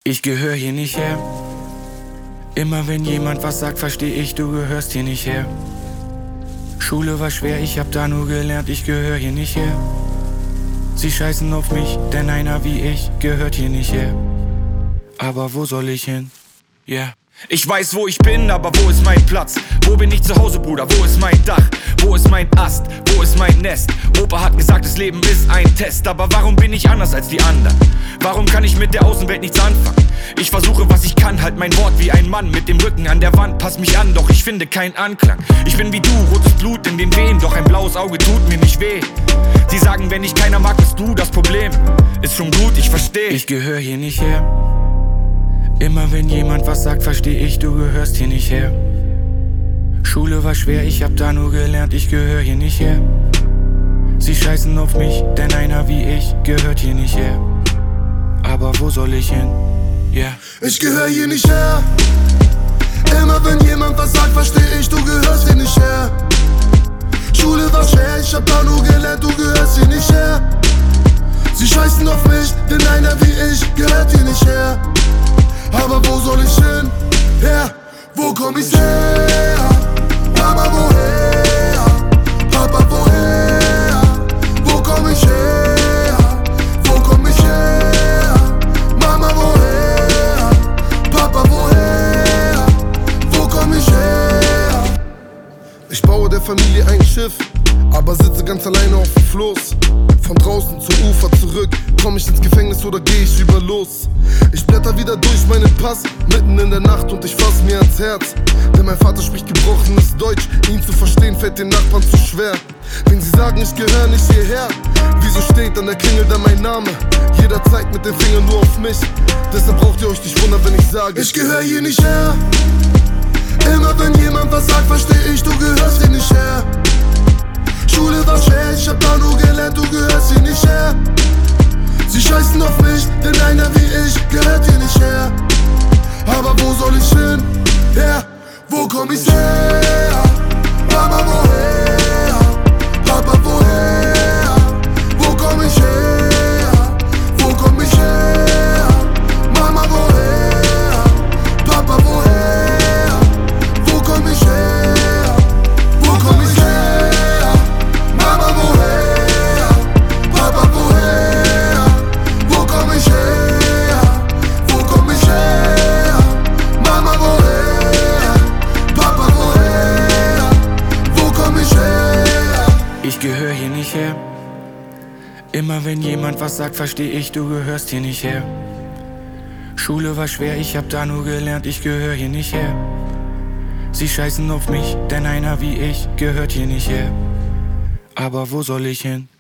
Ich gehör hier nicht her. Immer wenn jemand was sagt, versteh ich, du gehörst hier nicht her. Schule war schwer, ich hab da nur gelernt, ich gehör hier nicht her. Sie scheißen auf mich, denn einer wie ich gehört hier nicht her. Aber wo soll ich hin? Yeah. Ich weiß, wo ich bin, aber wo ist mein Platz? Wo bin ich zu Hause, Bruder? Wo ist mein Dach? Wo ist mein Ast? Wo ist mein Nest? Opa hat gesagt, das Leben ist ein Test. Aber warum bin ich anders als die anderen? Warum kann ich mit der Außenwelt nichts anfangen? Ich versuche, was ich kann, halt mein Wort wie ein Mann mit dem Rücken an der Wand. Pass mich an, doch ich finde keinen Anklang. Ich bin wie du, rotes Blut in den Venen, doch ein blaues Auge tut mir nicht weh. Sie sagen, wenn dich keiner mag, bist du das Problem. Ist schon gut, ich versteh. Ich gehör hier nicht her. Immer wenn jemand was sagt, versteh ich, du gehörst hier nicht her. Schule war schwer, ich hab da nur gelernt, ich gehör hier nicht her. Sie scheißen auf mich, denn einer wie ich gehört hier nicht her. Aber wo soll ich hin? Yeah. Ich gehör hier nicht her. Immer wenn jemand was sagt, versteh ich, du gehörst hier nicht her. Schule war schwer, ich hab da nur gelernt, du gehörst hier nicht her. Sie scheißen auf mich, denn einer wie ich gehört hier nicht her. Aber wo soll ich hin? Ja, wo komm ich her? Mama, woher? Papa, woher? Wo komm ich her? Wo komm ich her? Mama, woher? Papa, woher? Wo komm ich her? Ich baue der Familie ein Schiff, aber sitze ganz alleine auf dem Floß. Von draußen zum Ufer zurück, komm ich ins Gefängnis oder geh ich über los? Ich blätter wieder durch meinen Pass, mitten in der Nacht und ich fass mir ans Herz. Denn mein Vater spricht gebrochenes Deutsch, ihn zu verstehen fällt den Nachbarn zu schwer. Wenn sie sagen, ich gehör nicht hierher, wieso steht an der Klingel dann mein Name? Jeder zeigt mit dem Finger nur auf mich, deshalb braucht ihr euch nicht wundern, wenn ich sage, ich gehör hier nicht her. Immer wenn jemand was sagt, versteh ich, du gehörst hier nicht her. Schule war schwer, ich hab da nur gelernt, du gehörst hier nicht her. Sie scheißen auf mich, denn einer wie ich gehört hier nicht her. Aber wo soll ich hin? Ja, wo komm ich her? Mama, woher? Papa, woher? Wo komm ich her? Wo komm ich her? Mama, woher? Papa, woher? Wo komm ich her? Wo komm ich her? Mama, woher? Papa, woher? Wo komm ich her? Wo komm ich her? Mama, woher? Papa, woher? Wo komm ich her? Ich gehör hier nicht her. Immer wenn jemand was sagt, versteh ich, du gehörst hier nicht her. Schule war schwer, ich hab da nur gelernt, ich gehör hier nicht her. Sie scheißen auf mich, denn einer wie ich gehört hier nicht her. Aber wo soll ich hin?